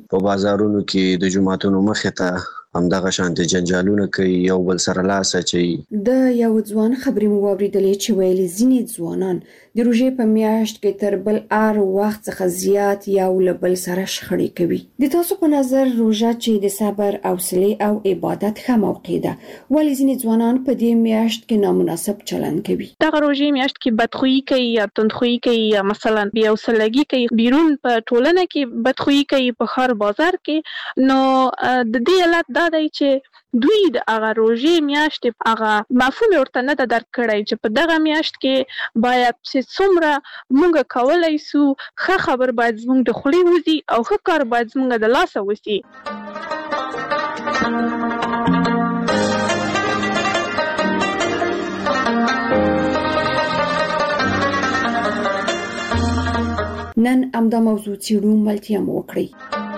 په بازارونو کې د جماعتونو مخې ته همدغه شانتي جنجالونه کوي، یو بل سره لاس اچوي. د یو ځوان خبرې مو واورېدلې چې ویلي ځینې ځوانان د روژې په میاشت کې تر بل هر وخت څخه زیات یو له بل سره شخړې کوي. د تاسو په نظر روژه چې د صبر، حوصلې او عبادت ښه موقع ده، ولې ځینې ځوانان په دې میاشت کې نامناسب چلند کوي؟ دغه روژې میاشت کې بدخویي کوي یا تندخویي کوي یا مثلا بې حوصلګي کوي، بیرون په ټولنه کې بدخویي کوي، په ښار بازار کې. نو د دې علت دا دی چې دوی د هغه روژې میاشتې هغه مفهوم ورته نه ده درک کړی چې په دغه میاشت کې باید چې څومره موږ کولی سو ښه خبر باید زموږ د خولې وځي او ښه کار باید زموږ د لاسه وسي. نن همدا موضوع څېړو، ملتیا مو وکړئ.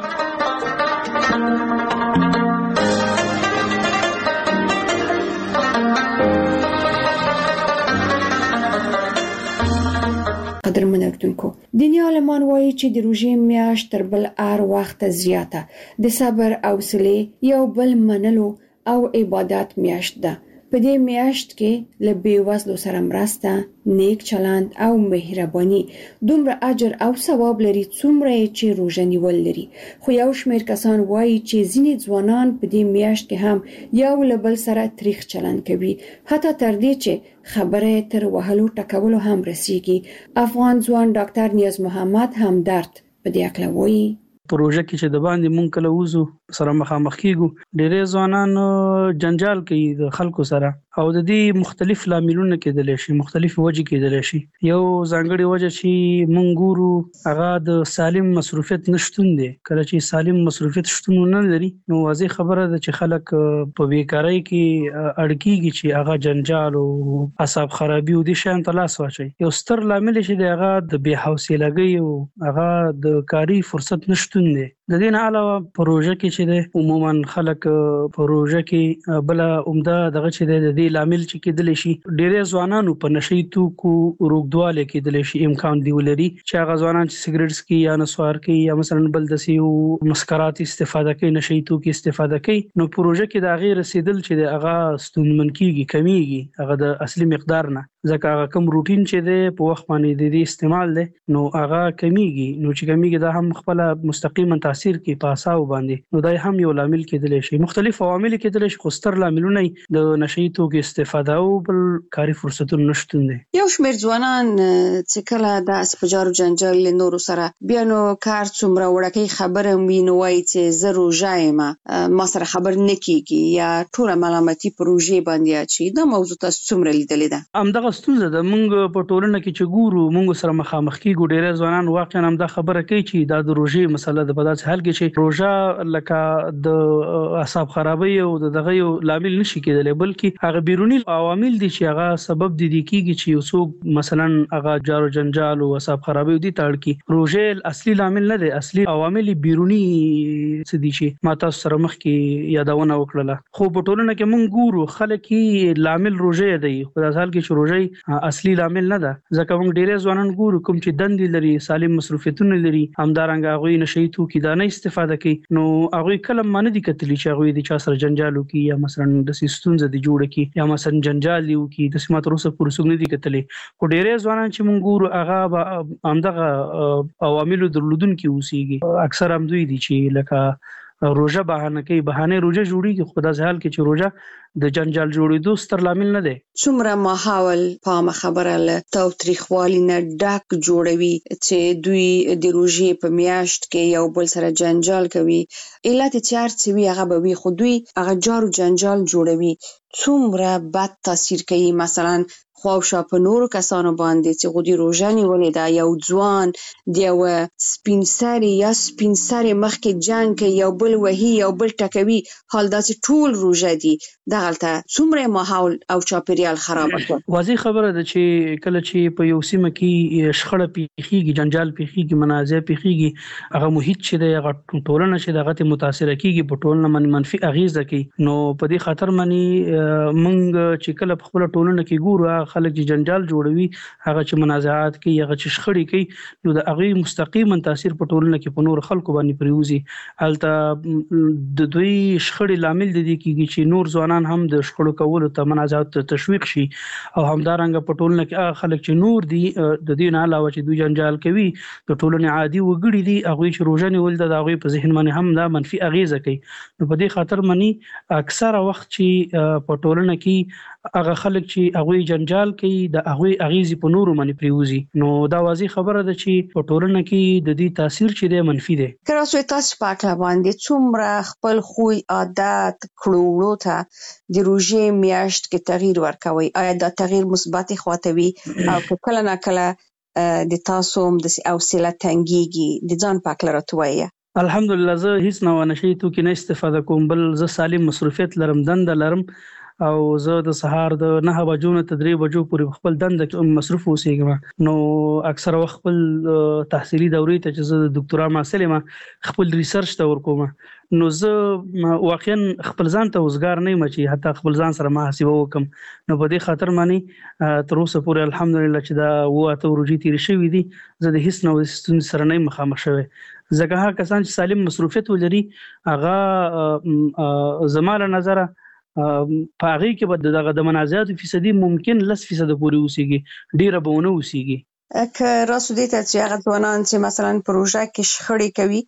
قدرمن اردوونکو، دیني عالمان وایي چې د روژې میاشت تر بل هر وخت زیاته د صبر، حوصلې، یو بل منلو او عبادت میاشت ده. په دې میاشت کې له بېوزلو سره مرسته، نیک چلند او مهرباني دومره اجر او ثواب لري څومره چې روژه نیول لري. خو یو شمېر کسان وایي چې ځینې ځوانان په دې میاشت کې هم یو له بل سره تریخ چلند کوي، حتی تر دې چې خبره تر وهلو ټکولو هم رسیږي. افغان ځوان ډاکټر نیاز محمد همدرد په دې اړه وایي. په روژه کې چې د باندې مونږ کله وځو سره مخامخ کیږو، ډېرې ځوانان جنجال کوي د خلکو سره او د دې مختلف لاملونه کېدلی شي، مختلف وجې کېدلی شي. یو ځانګړې وجه چې مونږ ګورو هغه د سالم مصروفیت نشتون دی. کله چې سالم مصروفیت شتون نه لري نو واضح خبره ده چې خلک په بیکارۍ کې اړ کېږي چې هغه جنجال او اعصاب خرابي او د شان ته لاس واچوي. یو ستر لامل چې دی هغه د بې حوصلګۍ او هغه د کاري فرصت نشتون دی. د دې نه علاوه په روژه کې چې دی عموما خلک په روژه کې بل عمده دغه چې دی د دې لامل چې کېدلی شي ډېری ځوانانو په نشي توکو روږدوالی کېدلی شي، امکان دی ولري چې هغه ځوانان چې سګرټ څکي یا نسوار کوي یا مثلا بل داسې مسکرات استفاده کوي، نشي توکي استفاده کوي، نو په روژه کې د هغې رسېدل چې دی هغه ستونزمن کېږي، کمیږي هغه د اصلي مقدار نه، ځکه هغه کوم روټین چې دی په وخت باندې د دې استعمال دی نو هغه کمیږي. نو چې کمیږي دا هم خپله مستقیما تاثیر کوي په اعصابو باندې، نو دا هم یو لامل کېدلی شي. مختلف عوامل کېدلی شي خو ستر لاملونه د نشي توکو استفاده او بل کاري فرصتونو نشتون دی. یو شمېر ځوانان چې کله د اسپجار جنجال له نورو سره بیا نو کار څومره وړکۍ خبره وي نو وایي چې زه روژه یم، ما سره خبر نه کېږي یا ټوله ملامتي په روژې باندې اچوي. دا موضوع تاسو څومره لیدلې ده؟ همدغه ستونزه ده. موږ په ټولنه کې چې ګورو موږ سره مخامخ کېږو، ډېری ځوانان واقعا همدا خبره کوي چې دا د روژې مسله ده. په داسې حال کې چې روژه لکه د اعصاب خرابۍ او دغه یو لامل نشي کېدلی، بلکې هغه بیرونی عوامل دي چې هغه سبب دي کېږي چې یو څوک مثلا هغه جارو جنجال او اعصاب خرابۍ دي تړ کی. روژه اصلي لامل نه دی، اصلي عوامل بیرونی څه دي چې ما تاسو سره مخ کې یادونه وکړه. خو په ټولنه کې موږ ګورو خلک یې لامل روژه دی، په داسې حال کې چې روژه اصلي لامل نه ده، ځکه موږ ډېری ځوانان ګورو کوم چې دندې لري، سالم مصروفیتونه لري، همدارنګه هغوی نشي توکي دا نه استفاده کوي، نو هغوی کله ما نه دي کتلي چې هغوی د چا سره جنجال وکړي یا مثلا داسې ستونزه دي جوړه کړي یا مثلا جنجال دي وکړي. داسې ما تر اوسه پورې څوک نه دي کتلي. خو ډېری ځوانان چې موږ ګورو هغه همدغه عواملو درلودونکي اوسېږي. اکثر هم دوی دي چې لکه روژه بهانه کوي، بهانه روژه جوړېږي، خو داسې حال کې چې روژه د جنجال جوړېدو ستر لامل نه دی. څومره ماحول په خبره له تاوتریخوالي نه ډک جوړوي چې دوی د روژې په میاشت کې یو بل سره جنجال کوي. علت چې هر څه وي هغه به وي، خو دوی هغه جارو جنجال جوړوي. څومره بد تاثیر کوي مثلا خواوشا په نورو کسانو باندې چې غو دی روژه نیولې ده. یو ځوان د یو سپین سري یا سپین سري مخکې جنګ کوي، یو بل وهي، یو بل ټکوي، حال داسې ټول روژه دي. دغلته څومره ماحول او چاپیریال خراب کړ. واضح خبره ده چې کله چې په یو سیمه کې شخړه پیښیږي، جنجال پیښیږي، منازعه پیښیږي، هغه محیط چې د هغه ټولنه چې دغه متاثر کیږي په ټولنه باندې منفي اغیزه کوي. نو په دې خاطر باندې موږ چې کله په خپل ټولنه کې ګورو خلک چې جنجال جوړوي هغه چې منازعات کوي هغه چې شخړې کوي نو د هغه مستقیما تاثیر په ټولنه کې په نور خلکو باندې پریوزي الته د دوی شخړې لامل دي چې نور ځوانان هم د شخړو کولو ته منازعات تشویق شي او همدارنګه په ټولنه کې هغه خلک چې نور دي د دې نه علاوه چې دوی جنجال کوي د ټولنې عادي وګړي دي هغه چې روزنه ول د هغه په ذهن باندې هم دا منفي اغیزه کوي نو په دې خاطر منی اکثره وخت چې په ټولنه کې هغه خلک چې هغه جنجال کوي د هغه اغیزي په نورو باندې پریوزي نو دا واضح خبره ده چې په ټولنه کې د دې تاثیر چې د منفي دی کله چې تاسو پاکه باندې څومره خپل خوی عادت کړو ته د روزې میاشت کې تغییر ورکوي آیا دا تغییر مثبت خواته وي او کله نه کله د تاسو هم د حوصله تنګيږي د ځان پاک لرتوي الحمدلله زه هیڅ نه نشي تو کې نه استفاده کوم بل زه سالم مصروفیت لرم دند لرم او زه د سهار د 9 بجو نه 3 بجو پورې خپل دند مصروف اوسېږم نو اکثر وخت خپل تحصیلي دورې ته چې زه د ډاکټرا محصل یم خپل ریسرچ ته ورکوم نو زه واقعا خپل ځان ته وزګار نه یم چې حتی خپل ځان سره محاسبه وکم نو په دې خاطر مانی تر اوسه پورې الحمدلله چې دا وته ورجی تیر شوی دي زه د هیڅ نو ستون سره نه مخامخ شوی ځکه هغه کسان چې سالم مصروفیت ولري هغه زماله نظر په هغه کې به دغه د منازعات فیصدي ممکن 10% پورې اوسېږي ډیره به ونه اوسېږي که راسو دې ته چې هغه ځوانان چې مثلا پروژه کې شخړې کوي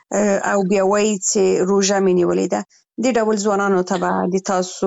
او بیا وایي چې روزه مې نیولې ده د ډول ځوانانو ته به د تاسو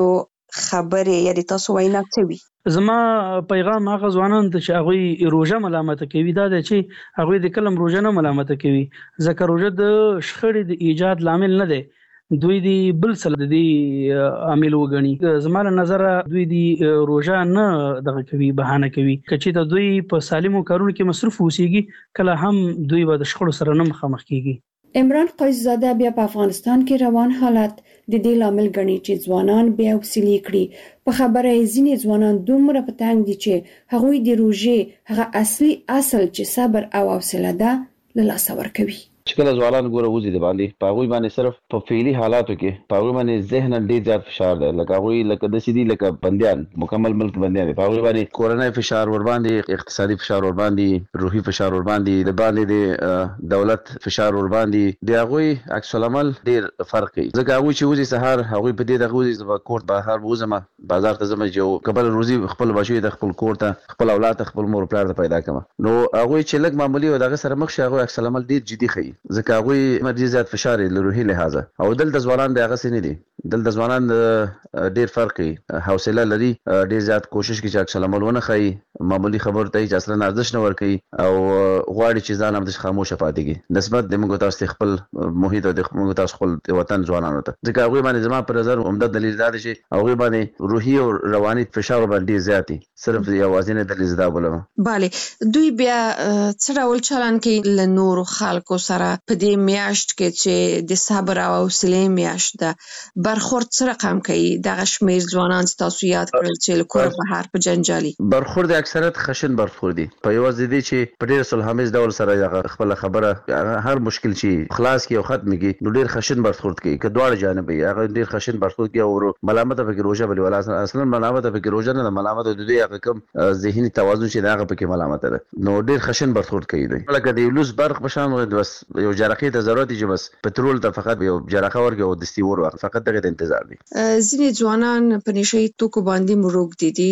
خبرې یا د تاسو وینا څه وي زما پیغام هغه ځوانان ته چې هغه روزه ملامت کوي دا چې هغه د کلم روزه نه ملامت کوي ځکه روزه د شخړې د ایجاد لامل نه دی دوی دی بل سره دی عامل وګڼي زموږ نظر دوی دی روزه نه دغه کوي بهانه کوي کچې ته دوی په سالمو کارونو کې مصروف اوسېږي کله هم دوی به د شخړو سره نه مخامخ کیږي عمران قیصزاده بیا په افغانستان کې روان حالت د دې لامل ګڼي چې ځوانان بیا وسیلې کړي په خبره ځینې ځوانان دومره په تنګ دي چې هغوی د روزې هغه اصلي اصل چې صبر او حوصله ده له لاسه ورکوي چې کله ځوانان ګوره وځي د باندې پاغوي باندې صرف په فعلی حالاتو کې پاغوي باندې ذهن ډیر زیات فشار دی لکه هغوی لکه د سیدی لکه بنديان مکمل ملک بنديان پاغوي باندې کورنۍ فشار ور باندې اقتصادي فشار ور باندې روحي فشار ور باندې د باندې د دولت فشار ور باندې د هغوی عکس العمل ډیر فرق کوي ځکه هغوی چې وځي سهار هغوی په دې دغه وځي کورت بهر وځم بازار ته ځم چې قبل روزي خپل بچي د خپل کور ته خپل اولاد خپل مور پلار ته پیدا کړم نو هغوی چې لګ معمولی او دغه سره مخ شي هغوی عکس العمل ډیر جدي خي ځکه هغوی مرجي زیات فشار له روحي لحاظه او دلته ځوانان د هغه سینې دي دلته ځوانان ډیر فرق کوي حوصله لري ډیر زیات کوشش کوي چې عکس العمل ونه خي معمولی خبر ته چې اصلا ارزش نه ور کوي او غواړي چې ځان هم د خاموش پاتې کی نسبت د موږ تاسو خپل محیط او د موږ تاسو خپل وطن ځوانانو ته ځکه هغه باندې زما پر نظر عمده دلیل دا دی چې هغه باندې روحي او رواني فشار باندې زیاتی صرف یوازینه دلیل زدا بولم bale دوی بیا څه ډول چلن کوي له نور خلکو سره په دې میاشت کې چې د صبر او حوصله میاشت ده برخورد سره رقم کوي دغه شمیر ځوانان تاسو یاد کړل چې لکور بهر په جنجالي برخورد اکثریت خشن برخورد دي په یو ځدی چې په ډیر صلحامیز ډول سره خپل خبره هر مشکل چې خلاص کی او ختم کی نو ډیر خشن برخورد کوي که دواړه جانب یې هغه ډیر خشن برخورد کوي او ملامت به روزه بلی ولا اصلا ملامت به روزه نه ملامت د دې هغه کم ذهني توازن چې هغه پکې ملامت ده نو ډیر خشن برخورد کوي دوی لکه د لوس برق بشان بس یو جرقې ته ضرورت دی بس پټرول ته فقط یو جرقه ورګو د استیور فقط دغه انتظار دی ځینې ځوانان په نشي توکو باندې مروږ دي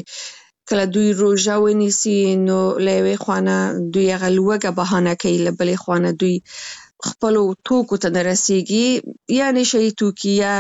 چې کله دوی روزه ونیسي نو لوي خوانه دوی غلوګه بهانه کوي لبلې خوانه دوی خپل توکو ته رسیږي یا نشي توکي یا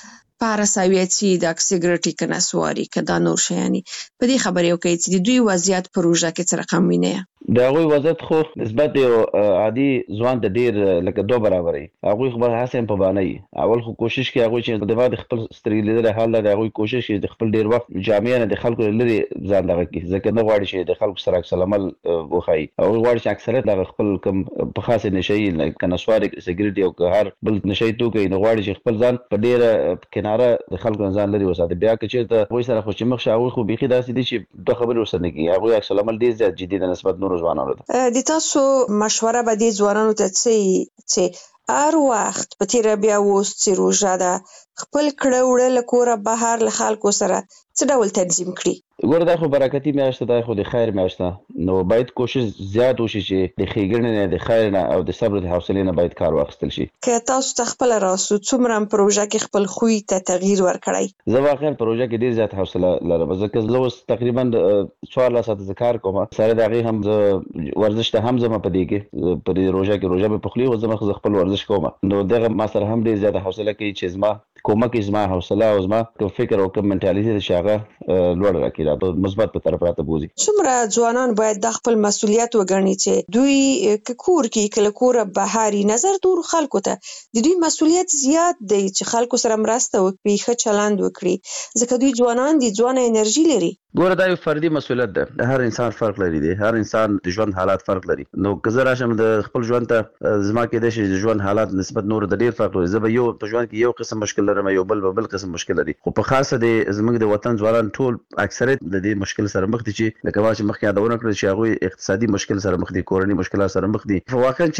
پاراساویتي د سیګریټي کناسواري کدا نور شيانی په دې خبرې یو کوي چې دوی وضعیت پروژه کې څه رقم ویني دا غوي وضعیت خو نسبت یو عادي ځوان د ډیر لکه دو برابرې هغه خبر حسین په باندې اول خو کوشش کوي هغه چې د بعد خپل سترګې لیدل حال دا هغه کوشش کوي د خپل ډیر وخت جامعه نه د خلکو لري ځان دغه کې ځکه نه غواړي چې د خلکو سره عکس العمل وخی او غواړي چې اکثریت د خپل کم په خاصه نشي کناسواري سیګریټي او هر بل نشي توکي نه غواړي چې خپل ځان په ډیر کناره د خلکو ځان لري وساته بیا چې ته وای سره خو چې مخ شاوي خو بيخي داسې دي چې د خبرو وسنه کی هغه عکس العمل ډیر زیات جدي د نسبت نور ځوانانو ته د تاسو مشوره به دي ځوانانو ته چې هر وخت په تیر بیا وست روزه ده خپل کړه وړه له کوره بهر له خلکو سره څه ډول تنظیم کړي؟ ګوره دا خو برکتي میاشت ده، خو د خیر میاشت ده، نو باید کوشش زیات وشي چې د ښېګڼې نه، د خیر نه او د صبر د حوصلې نه باید کار واخیستل شي. که تاسو ته خپله راسو څومره پروژه کې خپل خوی ته تغییر ورکړی؟ زه واقعا پروژه کې ډېر زیات حوصله لرم، ځکه زه اوس تقریبا 14 ساعته زه کار کوم، سره د هغې هم زه ورزش ته هم ځم په دې کې، په دې روژه کې روژه مې په خولي او زه خپل ورزش کوم، نو دغه ما سره هم ډېر زیاته حوصله کوي چې زما کومک زما حوصله او زما کوم فکر او کوم منټالیټي چې هغه لوړ راکړي، دا په مثبت په طرف راته بوزي. څومره ځوانان باید د خپل مسؤلیت وګڼي چې دوی که کور کې کله کوره بهاري نظر دور خلکو ته د دوی مسؤلیت زیات دی چې خلکو سره مرسته وکړي، ښه چلند وکړي، ځکه دوی ځوانان دي، ځوانه انرژي لري. ګوره دا یو فردي مسؤلیت ده، هر انسان فرق لري دی، هر انسان د ژوند حالات فرق لري، نو که زه راشم د خپل ژوند ته زما کېدای شي د ژوند حالات نسبت نور د ډېر فرق لري، زه به یو په ژوند کې یو قسم مشکل لرم، یو بل قسم مشکل لري، خو په خاصه د زموږ د وطن ځوانان ټول اکثریت د دې مشکل سره مخ دي چې لکه ما چې مخکې یادونه کړل چې هغوی اقتصادي مشکل سره مخ دي، کورني مشکلات سره مخ دي، واقعا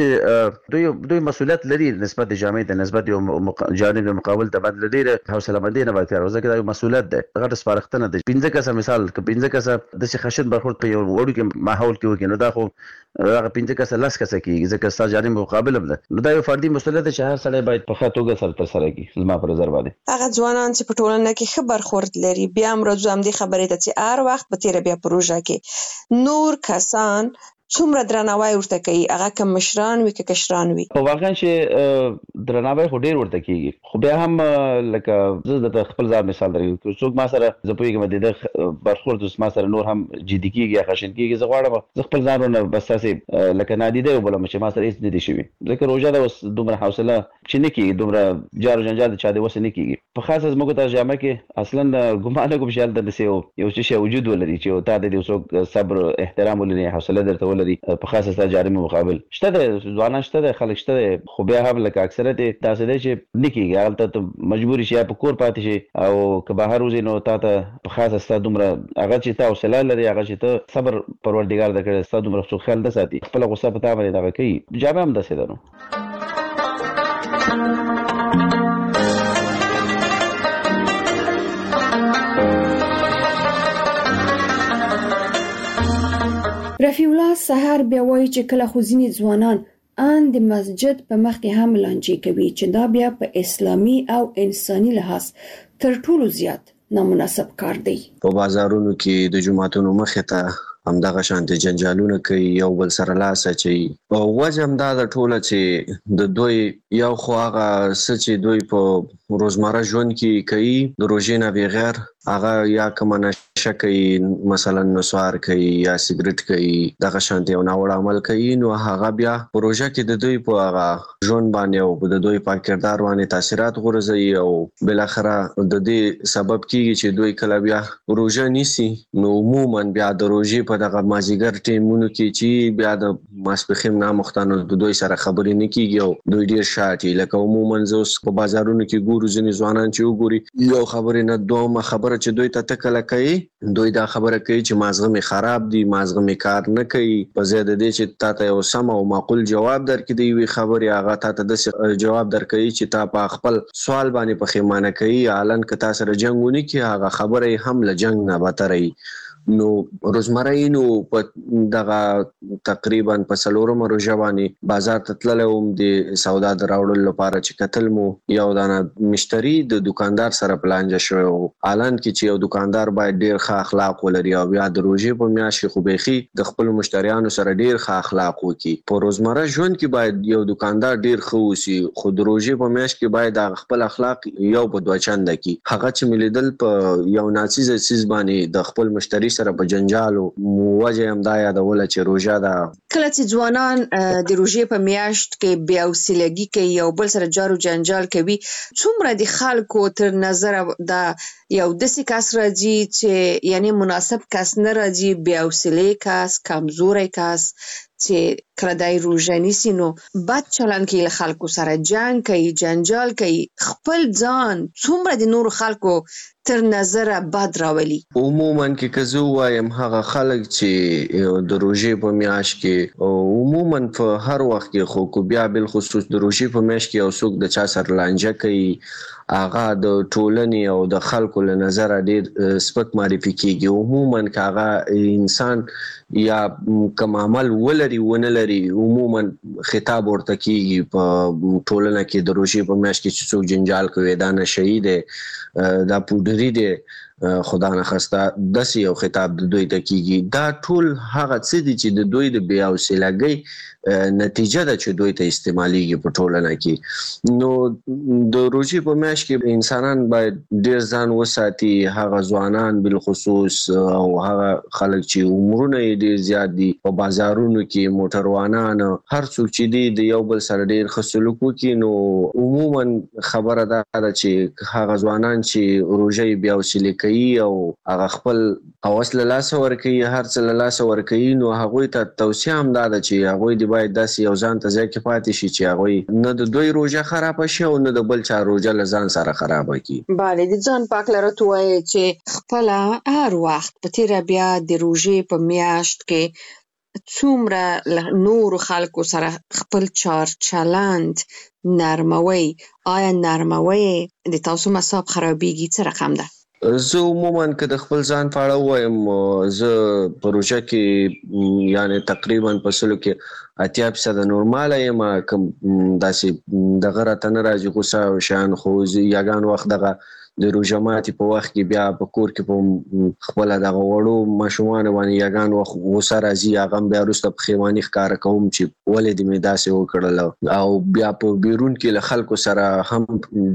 چې دوی مسؤلیت لري نسبت د جامعې ته، نسبت یو جانب مقابل ته باندې ډېره حوصله‌مندي نه باید کار وکړي، ځکه دا یو مسؤلیت ده، غټه سپارښتنه ده. 15 کسه مثال که 15 کسه داسې خشن برخورد په یو وړوکي ماحول کې وکړي، نو دا خو هغه 15 کسه 10 کسه کېږي، ځکه ستا جانب مقابل هم ده، نو دا یو فردي مسؤلیت ده چې هر سړی باید په ښه توګه سره ترسره کړي. زما په نظر باندې هغه ځوانان چې په ټولنه کې ښه برخورد لري، بیا هم راځو همدې خبرې ته چې هر وخت په تېره بیا پروژه کې نور کسان څومره درناوی ورته کوي، هغه که مشران وي که کشران وي؟ په واقعا چې درناوی خو ډېر ورته کېږي، خو بیا هم لکه زه درته خپل ځان مثال درکوم، که څوک ما سره زه پوهېږم د ده برخورد ما سره نور هم جدي کېږي یا خشن کېږي، زه غواړم زه خپل ځان ونه بس داسې لکه نادیده وبولم چې ما سره هېڅ نه دي شوي، ځکه روژه ده اوس دومره حوصله چې نه کېږي، دومره جار و جنجال د چا د وسه نه کېږي. په خاصه زموږ ته جامعه کې اصلا ګمان نه کوم چې هلته داسې یو څه شی وجود ولري چې تا د دې څوک صبر احترام ولري، حوصله درته ولري، په خاصه ستا جانب مقابل شته ده، ځوانان شته ده، خلک شته ده، خو بیا هم لکه اکثریت یې داسې دی چې نه کېږي، هلته ته مجبور شي یا په کور پاتې شي او که بهر وځې نو تا ته په خاصه ستا دومره هغه چې ته حوصله لري، هغه چې ته صبر پروردګار در کړی، ستا دومره څوک خیال نه ساتي، خپله غصه په تا باندې دغه کوي. جامعه هم داسې ده. نو رفیع الله سحر بیا وایي چې کله خو ځینې ځوانان ان د مسجد په مخ کې هم لانجې کوي چې دا بیا په اسلامي او انساني لحاظ تر ټولو زیات نامناسب کار دی. په بازارونو کې د جمعتونو مخې ته همدغه شانتي جنجالونه کوي، یو بل سره لاس اچوي، او وجه هم دا د ټوله چې د دوی یو خو هغه څه چې دوی په روزمره ژوند کې کوي د روژې نه بغیر، هغه یا کومه نشه کوي، مثلا نسوار کوي یا سیګریټ کوي، دغه شانتي یو ناوړه عمل کوي، نو هغه بیا په روژه کې د دوی په هغه ژوند باندې او د دوی په کردار باندې تاثیرات غورځوي، او بالاخره د دې سبب کیږي چې دوی کله بیا روژه نیسي، نو عموما بیا د روژې په دغه مازیګر ټیمونو کې چې بیا د ماسپښین نامختانو د دوی سره خبرې نه کیږي او دوی ډیر شاټي، لکه عموما زه اوس په بازارونو کې ګورو ځینې ځوانان چې وګوري یو خبرې نه دومره خبره چې دوی ته تکله کوي، دوی دا خبره کوي چې مازغه می خراب دي، مازغه می کار نه کوي، په ځای د دې چې تا ته یو سم او معقول جواب درکړي، دی وی خبرې هغه تا ته د جواب درکوي چې تا په خپل سوال باندې پښیمانه کوي، الان که تا سره جنګونه کوي هغه خبره هم له جنگ نه بدتري. نو روزمره نو په دغه تقریبا په څلورمه روژه باندې بازار ته تللی وم د سودا د راوړلو لپاره چې کتل مو یو دانه مشتری د دکاندار سره پلانجه شوی و، الان کې چې یو دکاندار باید ډیر ښه اخلاق ولري او بیا د روژې په میاشت کې خو بیخي د خپل مشتریانو سره ډیر ښه اخلاق وکړي. په روزمره ژوند کې باید یو دکاندار ډیر ښه اوسي، خو د روژې په میاشت کې باید خپل اخلاق یو په دوه چنده کړي. هغه چې ملیدل په یو ناڅیزه څیز باندې د خپل مشتری سره په جنجالو وجه هم دا یادوله چې روژه ده. کله چې ځوانان د روژې په میاشت کې بې حوصلګي کوي، یو بل سره جارو جنجال کوي، څومره د خلکو تر نظره دا یو داسې کس راځي چې یعنی مناسب کس نه راځي، بې حوصلې کس، کمزوری کس چې کله دای روژه نیسي نو بد چلند کوي، له خلکو سره جنګ کوي، جنجال کوي، خپل ځان څومره د نورو خلکو تر نظر بد راولي؟ عموما کې که زه وایم هغه خلک چې د روژې په میاشت کې عموما په هر وخت کې خو بیا بل خصوص د روژې په میاشت کې یو څوک د چا سره لانجه کوي هغه د ټولنې او د خلکو له نظر ډیر سپک معرفي کیږي. عموما که هغه انسان یا کوم عمل ولري ونه لري عموما خطاب ورته کیږي په ټولنه کې د روژې په میاشت کې چې څوک جنجال کوي دا نشئی دی دا پودری دی خدا نه خسته داسې یو خطاب د دوی ته کیږي. دا ټول هغه څه دي چې د دوی د بې حوصلګۍ نتیجه ده چې دوی ته استعماليږي په ټولنه کې. نو د روژې په میاشت کې انسانان باید ډیر ځان وساتي هغه ځوانان بل خصوص او هغه خلک چې عمرونه یې ډیر زیات دي په بازارونو کې موټروانان هر څوک چې دی د یو بل سره ډیر ښه سلوک وکړي. نو عموما خبره ده چې هغه ځوانان چې روژې بیا حوصله کوي او هغه خپل اوس له لاس ورکوي هر څه له لاس ورکوي نو هغه ته توصیه هم ده چې هغه دی باید داسې یو ځان ته ځای کې پاتې شي چې هغه نه د دوی روژه خراب شي او نه د بل چا روژه له ځان سره خراب کړي. بله د ځان پاک لرته وایي چې خپل هر وخت په تیر بیا د روژې په میاشت کې څومره نور خلکو سره خپل چار چلند نرموي آیا نرموي د تاسو مصاب خرابېږي څه رقم ده؟ زه عموما که د خپل ځان په اړه وایم زه په روژه کې یعنی تقریبا په سلو کې 80% نورماله یم کوم داسې دغه راته نه راځي غوسه او شیان خو یګان وخت دغه د روژه ماتي په وخت کې بیا په کور کې په خپل دغه وړو ماشومان باندې یګان وخت غوسه راځي هغه بیا وروسته پښیماني ښکاره کوم چې ولې دې مې داسې وکړل او بیا په بیرون کې له خلکو سره هم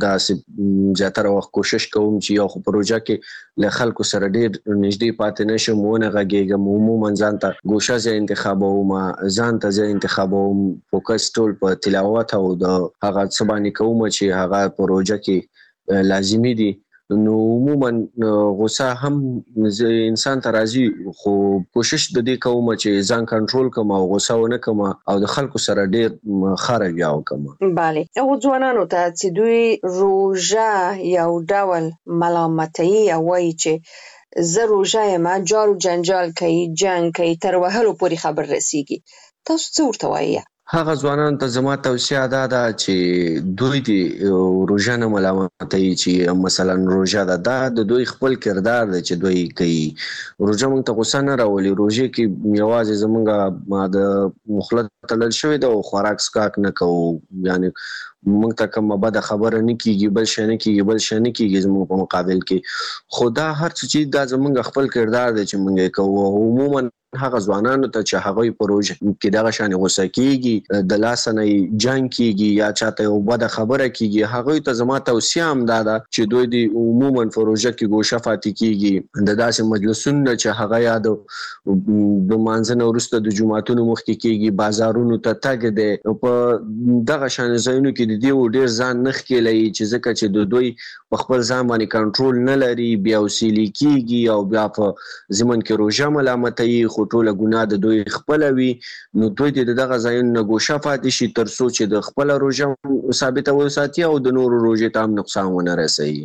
داسې زیاتره وخت کوشش کوم چې یو خو په روژه کې له خلکو سره ډیر نږدې پاتې نشم ونه غږیږم عموما ځان ته ګوشه ځای انتخابوم ځان ته ځای انتخابوم فوکس ټول په تلاوت او د هغه څه باندې کوم چې هغه په روژه کې لازمي دي. نو عموما غوسه هم انسان ته راځي خو کوشش د دې کوم چې ځان کنټرول کوم او غوسه ونه کوم او د خلکو سره ډیر خراب یاو کوم. بله او ځوانانو ته چې دوی روژه یو ډول ملامتي او وایي چې زه روژه یم جار جنجال کوي جنگ کوي تر وهلو پورې خبر رسیږي تاسو څه ورته وایي؟ هغه ځوانان ته زما توصیه ده چې دوی د روژه نه ملامتوي چې مثلا روژه ده د دوی خپل کردار دی چې دوی کوي. روژه موږ ته غوسه نه راولي روژه کې یوازې زمونږ د مخلط تلل شوی ده او خوراک سکاک نه کوو یعنی موږ ته کومه بده خبره نه کیږي بل شي نه کیږي زموږ په مقابل کې خدا هر څه چې دا زمونږ خپل کردار دی چې موږ کوو. عموما هغه ځوانانو ته چې هغه په روژه کې دغه شان غوسه کیږي د لاس نه جنگ کیږي یا چاته یو بده خبره کیږي هغه ته زما توصیه هم ده چې دوی د عموما په روژه کې ګوشه فاتې کیږي د داسې مجلسونو چې هغه یاد د مانځنه وروسته د جمعتونو مخ کې کیږي بازارونو ته تګ دی په دغه شان ځایونو کې د دې ډیر ځان نخ کېلای چې ځکه چې د دوی په خپل ځان باندې کنټرول نه لري بیا وسیلی کیږي او بیا په زمون کې روژه ملامتوي ټوله ګناه د دوی خپل وي نو دوی دغه ځایونو نه ګوښه پاتې شي تر څو چې د خپل روژه ثابته وساتي او د نورو روژې ته هم نقصان ونه رسوي.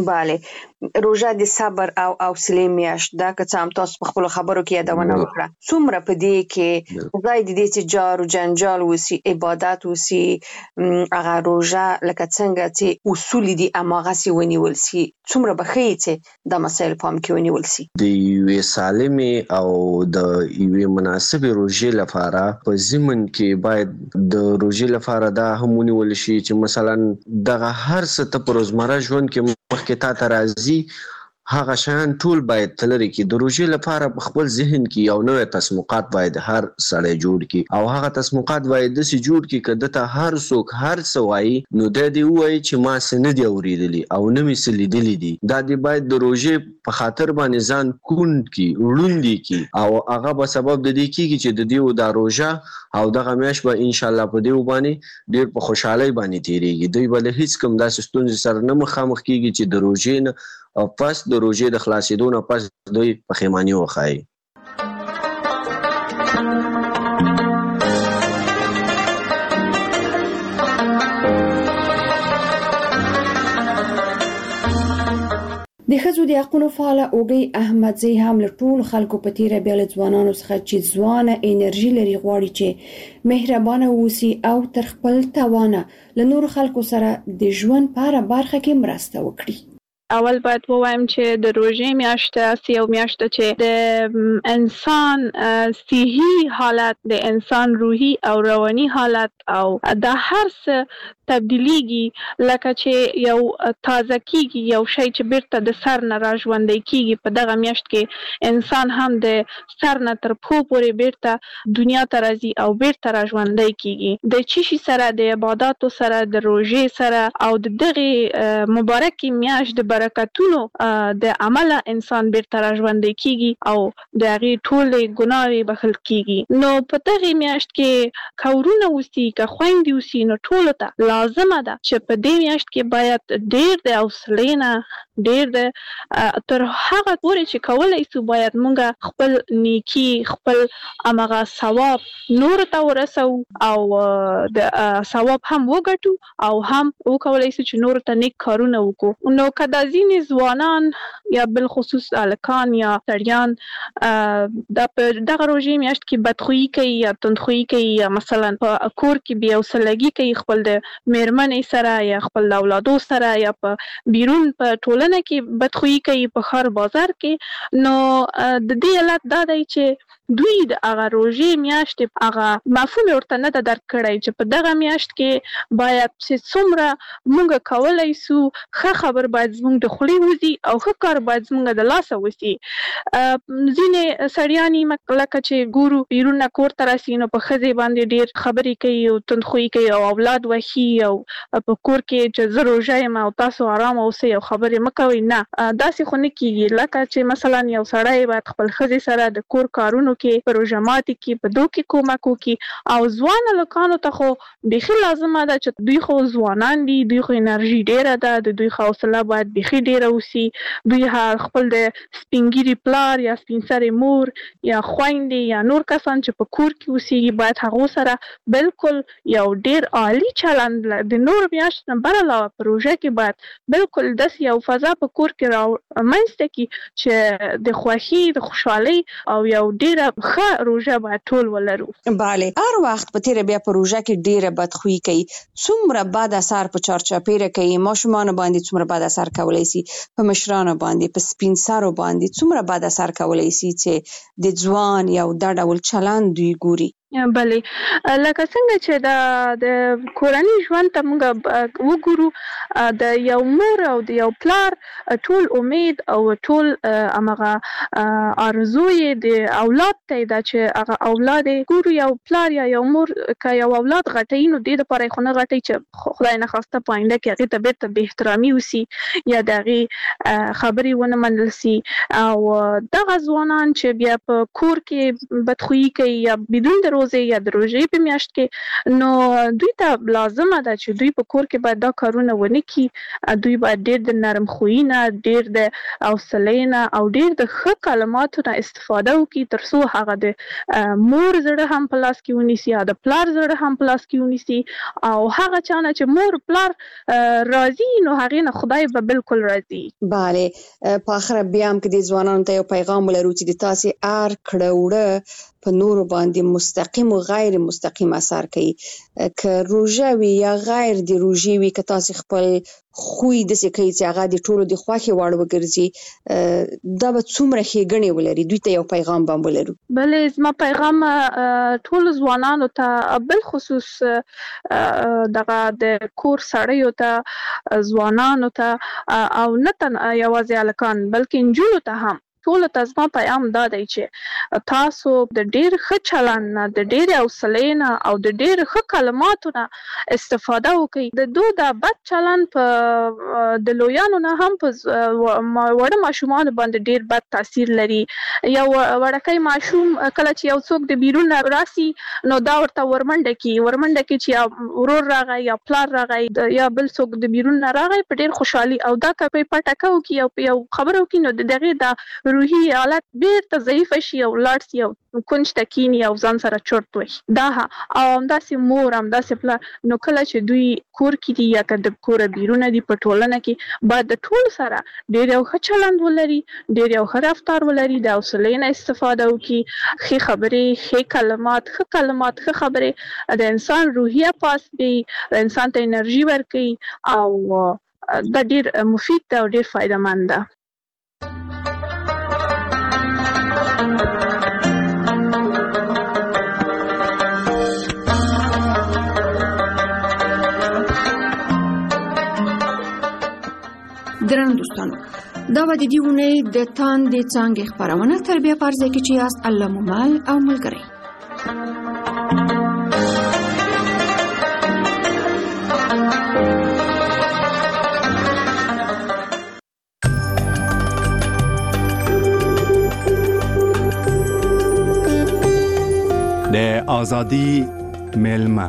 بله روژه د صبر او حوصلې میاشت ده که څه هم تاسو په خپلو خبرو کې یادونه وکړه څومره په دې کې ځای د دې چې جار و جنجال وسي عبادت وسي هغه روژه لکه څنګه چې اصول دي هماغسې ونیول سي څومره به ښیي چې دا مسایل پام کې ونیول سي د یوې سالمې او د یوې مناسبې روژې لپاره په ضمن کې باید د روژې لپاره دا هم ونیول شي چې مثلا دغه هر څه ته په روزمره ژوند کې مخکې تا ته راځي هغه شیان ټول باید تلری کې د روژې لپاره په خپل ذهن کې یو نوې تصمیمات باید هر سړی جوړ کړي او هغه تصمیمات باید داسې جوړ کړي چې دته هر څوک هر څه وایي نو د دې وایي چې ما څه نه دی اوریدلی او نه مې څه لیدلی دي دا دی باید د روژې په خاطر باندې ځان کوند کړي وړوندې کړي او هغه به سبب د دې کېږي چې د دې د روژه او دغه میاشت به ان شاء الله په دې باندې ډیر په خوشحالۍ باندې تیریږي دوی به هیڅ کوم داسې ستونزې سره نه مخامخ کېږي چې د روژې نه او پس د روژې د خلاصېدو نه پس دوی پښیماني وښایي. د ښځو د حقونو فعاله اوږی احمدزی هم له ټولو خلکو په تیره بیا له ځوانانو څخه چې ځوانه انرژي لري غواړي چې مهربانه اوسي او تر خپل توانه له نورو خلکو سره د ژوند په هره برخه کې مرسته وکړي. اول باید ووایم چې د روژې میاشت یو میاشت چې د انسان صحي حالت، د انسان روحي او رواني حالت او د هر څه تبدیلیږي، لکه چې یو تازه کیږي، یو شی چې بیرته د سر نه راژوندی کیږي. په دغه میاشت کې انسان هم د سر نه تر پښو پورې بیرته دنیا ته راځي او بیرته راژوندی کیږي. د چشي سره، د عبادتو سره، د روژې سره او د دغه مبارکي میاشت د برکتونو د عمله انسان بیرته راژوندی کیږي او د هغې ټولې ګناوې بخښل کیږي. نو په دغه میاشت کې که ورونه اوسي، که خویندې اوسي، نو ټولو ته لازمه ده چې په دې میاشت کې باید ډېر د حوصلې نه، ډېر د تر هغه پورې چې کولی سو باید مونږ خپل نیکي، خپل همغه ثواب نورو ته ورسو او د ثواب هم وګټو او هم وکولی سو چې نورو ته نیک کارونه وکړو. نو که دا ځینې ځوانان یا بالخصوص هلکان یا سړیان د په دغه روژې میاشت کې بدخویي کوي یا تندخویي کوي یا مثلا په کور کې بې حوصلګي کوي خپل د میرمنې سره یا خپل اولادو سره یا په بیرون په ټولنه کې بدخویي کوي په ښار بازار کې، نو د دې علت دا دی چې دوی د هغه روژې میاشت هغه مفهوم ورته نه ده درک کړی چې په دغه میاشت کې باید چې څومره مونږ کولی سو ښه خبر باید زموږ د خولې وځي او ښه کار باید زموږ د لاسه وسي. ځینې سړیانې لکه چې ګورو بیرون نه کور ته راسي نو په ښځې باندې ډېر خبرې کوي او تندخویي کوي او اولاد وښي او په کور کې چې زه روژه یم او تاسو آرام اوسئ او خبرې مه کوئ. نه، داسې خو نه کیږي. لکه چې مثلا یو سړی باید خپل ښځې سره د کور کارونو کې، په روژه ماتي کې، په دوه کې کومک وکړي. او ځوان هلکانو ته خو بیخي لازمه ده چې دوی خو ځوانان دي، دوی خو انرژي ډېره ده، د دوی خو حوصله باید بیخي ډېره اوسي. دوی خپل د سپین ږیري پلار یا سپین سرې مور یا خویندې یا نور کسان چې په کور کې اوسېږي باید هغو سره بالکل یو ډېر عالي چلند د نور میاشت نه بر علاوه په روژه کې باید بالکل داسې یو فضا په کور کې رامنځته کړي چې د خوښۍ، د خوشحالۍ او یو ډېره ښه روژه باید ټول ولرو. بله، هر وخت په تیره بیا په روژه کې ډېره بدخویي کوي، څومره بد اثر په چارچاپیره کوي، ماشومانو باندې څومره بد اثر کولی سي، په مشرانو باندې، په سپین سرو باندې څومره بد اثر کولی سي چې د ځوان یو دا ډول چلند دوی ګوري. بله، لکه څنګه چې د کورني ژوند ته موږ وګورو، د یو مور او د یو پلار ټول امید او ټول همغه آرزو یې د اولاد ته ده چې هغه اولاد ګورو. یو پلار یا یو مور که یو اولاد غټوي نو دې دپاره یې خو نه غټوي چې خدای نخواسته په آینده کې هغې ته بېرته بې احترامي وسي یا د هغې خبرې ونه منل سي. او دغه ځوانان چې بیا په کور کې بدخویي کوي یا بدون د یا د روژې په میاشت کې، نو دوی ته لازمه ده چې دوی په کور کې باید دا کارونه ونه کړي. دوی باید ډېر د نرم خویي نه، ډېر د حوصلې نه او ډېر د ښه کلماتو نه استفاده وکړي تر څو هغه د مور زړه هم په لاس کې ونیسي یا د پلار زړه هم په لاس کې ونیسي. او هغه چا نه چې مور پلار راضي نو هغې نه خدای به بالکل راضي. بله، په آخره بیا هم که د ځوانانو ته یو پیغام ولرو چې د تاسې هر کړه وړه په نورو باندې مستقیم او غیر مستقیم اثر کوي، که روژه وي یا غیر د روژې وي، که تاسې خپل خوی داسې کوي چې هغه د ټولو د خوښې وړ وګرځي، دا به څومره ښېګڼې ولري. دوی ته یو پیغام به هم ولرو. بلې، زما پیغام ټولو ځوانانو ته، بالخصوص دغه د کور سړیو ته، ځوانانو ته او نه یوازې هلکان بلکې نجونو ته هم ټولو ته زما پیغام دا دی چې تاسو د ډېر ښه چلند نه، د ډېرې حوصلې نه او د ډېر ښه کلماتو نه استفاده وکړئ. د دوی دا بد چلند په د لویانو نه هم په وړه ماشومانو باندې ډېر بد تاثیر لري. یو وړکی ماشوم کله چې یو څوک د بیرون نه راسي نو دا ورته ورمنډه کړي چې یا ورور راغی یا پلار راغی یا بل څوک د بیرون نه راغی په ډېر خوشحالي او دا که په پټکه وکړي او یو خبره وکړي نو د هغې دا روحي حالت بیرته ضعیف شي او لاړ شي او کونج ته کینی او ځان سره چورت وي دا او همداسې مور همداسې پلار نو کله چې دوی کور کې دي یا که د کوره بیرونه دي په ټولنه کې باید د ټولو سره ډېر یو ښه چلند ولري ډېر یو ښه رفتار ولري د حوصلې نه استفاده وکړي ښې خبرې ښې کلمات ښه خبرې د انسان روحیه پاس دی انسان ته انرژي ورکوي او دا ډېر مفید ده او ډېر فایده‌مند ده درنو دوستانو دا و د دې اونۍ د تاندې څانګې خپرونه تربیه په ارزښت کې چې یاست الله مو مل او ملګری د آزادی ملمه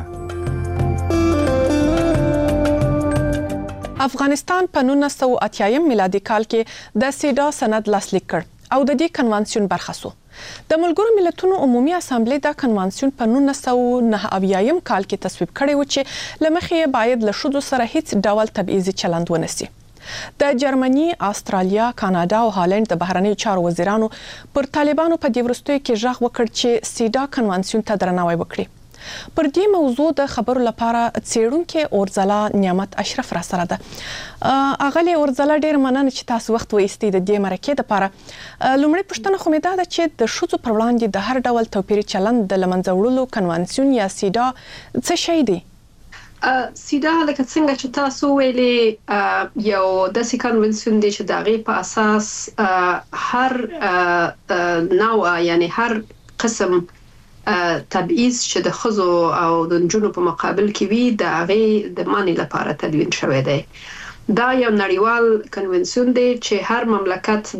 افغانستان په 1980 میلادي کال کې د سیډا سند لاسلیک کړ او د دې کنوانسیون برخه شو. د ملګرو ملتونو عمومي اسامبلې دا کنوانسیون په 1999 کال کې تصویب کړی و چې لمخې باید له شذو سره هیڅ ډول تبعیضي چلند ونسی. د جرمني، استرالیا، کاناډا او هالند د بهرنیو چارو وزیرانو پر طالبانو په دې وروستیو کې ژغ وکړ چې سیډا کنوانسیون ته درناوی وکړي. پر دې موضوع د خبرو لپاره څېړونکي اورځلا نعمت اشرف را سره ده. اغلی اورځلا ډېر مننه چې تاسو وخت وایستئ د دې مرکې لپاره. لومړی پوښتنه خو مې دا ده چې د ښځو پر وړاندې د هر ډول توپیري چلند د له منځه وړلو کنوانسیون یا سیډا څه شی دی؟ سیډا لکه څنګه چې تاسو ویلي یو داسې کنوانسیون دی چې د هغې په اساس هر نوع یعنی هر قسم تبعیض چې د ښځو او د نجونو په مقابل کې وي د هغې د منع لپاره تدوین شوی دی. دا یو نړیوال کنوانسیون دی چې هر مملکت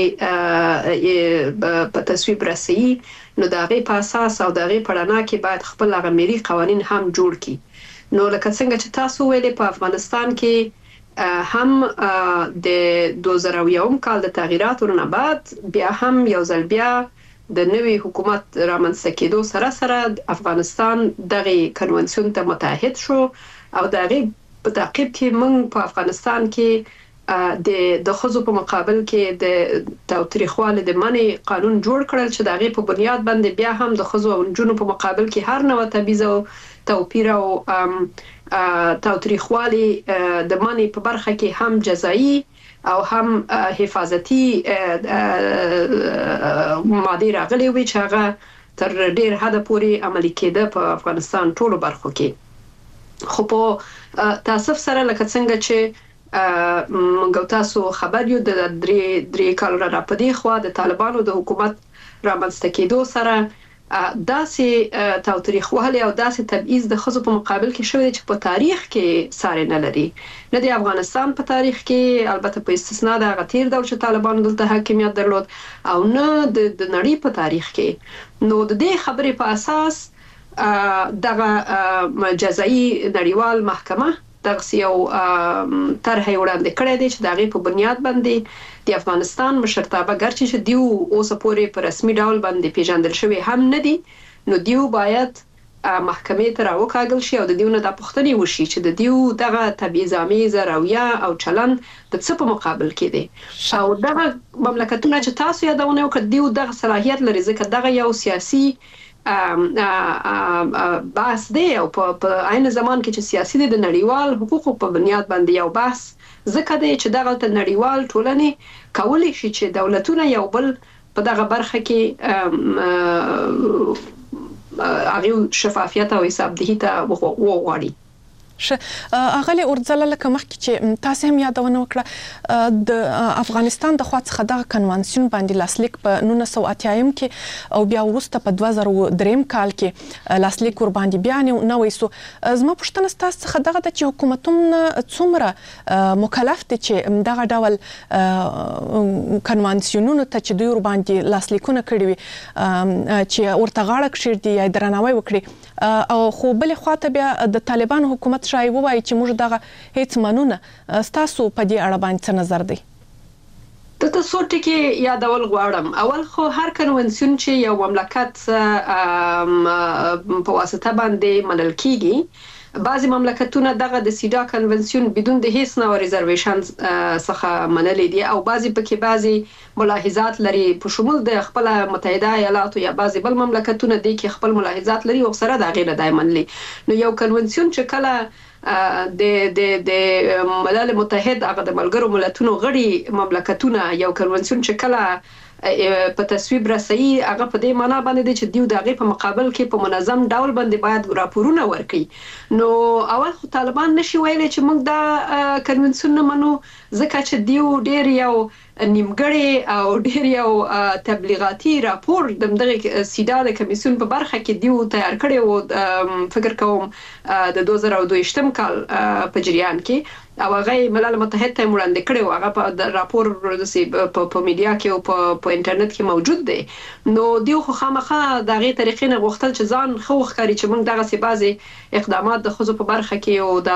په تصویب رسوي نو د هغې په اساس او د هغې په رڼا کې باید خپل هغه ملي قوانین هم جوړ کړي. نو لکه څنګه چې تاسو ویلې په افغانستان کې هم د 2001 کال د تغییراتو نه بعد بیا هم یو ځل بیا د نوي حکومت رامنځته کېدو سره افغانستان دغه کنوانسیون ته متحد شو او د هغې په تعقیب کې موږ په افغانستان کې د ښځو په مقابل کې د تاوتریخوالي د منع قانون جوړ کړل چې د هغې په بنیاد باندې بیا هم د ښځو او نجونو په مقابل کې هر نوع تبعیض او توپیر او تاوتریخوالي د منع په برخه کې هم جزایي او هم حفاظتي ماده راغلي وي چې هغه تر ډیر حد پورې عملي کېده په افغانستان ټولو برخو کې. خو په تاسف سره لکه څنګه چې موږ تاسو خبر یو د درې کال را پدې خو د طالبانو د حکومت رامنځته کېدو سره داسې تاوتریخوالی او داسې تبعیض د ښځو په مقابل کې شوی چې په تاریخ کې ساری نه لري. نه د افغانستان په تاریخ کې البته په استثنا د هغه تیر ډول چې طالبانو دلته حاکمیت درلود او نه د نړۍ په تاریخ کې. نو د دې خبرې په اساس دغه جزایي نړیوال محکمه دغه یو طرح وړاندې کړی دی چې د هغې په بنیاد باندې د افغانستان مشرتابه ګرچې چې دیو اوسه پورې په رسمي ډول باندې پیژندل شوي هم نه دي نو دیو باید محکمې ته راوکاږل شي او د دیو نه دا پوښتنې وشي چې د دیو دغه تبعیض‌آمیزه رویه او چلند د څه په مقابل کې دی او دغه مملکتونه چې تاسو یادونه وکړه دیو دغه صلاحیت لري ځکه دغه یو سیاسي بحث دی او په عین زمان کې چې سیاسي دی د نړیوال حقوقو په بنیاد باندې یو بحث ځکه دی چې دغه نړیوال ټولنې کولی شي چې دولتونه یو بل په دغه برخه کې هغه شفافیت او حسابدهي ته وغواړي. اغلی اورځلا لکه مخکې چې تاسو هم یادونه وکړه د افغانستان د خوا څخه دغه کنوانسیون باندې لاسلیک په 1980 کې او بیا وروسته په 2003 کال کې لاسلیک ور باندې بیا نه وایسو. زما پوښتنه ستاسو څخه دغه د چې حکومتونه څومره مکلف دي چې دغه ډول کنوانسیونونو ته چې دوی ور باندې لاسلیکونه کړي وي چې ورته غاړه کښېږدي یا درناوی وکړي او خو بلې خواته بیا د طالبانو حکومت شای وایي چې موږ دغه هیڅ منو نه. ستاسو په دې اړه باندې څه نظر دی؟ دلته څو ټکي یادول غواړم. اول خو هر کنونسیون چې یو مملکت په واسطه باندې منل کیږي، بعضی مملکتونه دغه د سیدا کنونسیون بدون د هیڅ نوع ریزرویشن څخه منلي دي او بعضی پکې بعضی ملاحظات لري، په شمول د خپل متحده ایالاتو یا بعضی بل مملکتونه دي کې خپل ملاحظات لري او سره د غیر دای منلي. نو یو کنونسیون چې کله د ملل متحد هغه د ملګرو ملتونو غړي مملکتونه یو کنونسیون چې کله په تصویب رسي، هغه په دې معنی باندې دی چې دیو دغه په مقابل کې په منظم ډول باندې باید راپورونه ورکړي. نو اول خو طالبان نشي ویلي چې موږ دا کنونسیون نه منو، ځکه چې دیو ډیر یو نیمګړی او ډیر یو تبلیغاتي راپور دغه سیدا د کمیسیون په برخه کې دیو تیار کړی و، فکر کوم د 2022 کال په جریان کې، او هغه ملل متحد ته وړاندې کړی و. هغه په راپور په میډیا کې او په انټرنیټ کې موجود دی. نو دیو خو خامخا دغه طریقې نه غوښتل چې ځان خو ښکاري چې موږ دغه بعضي اقدامات د خزو په برخه کې او د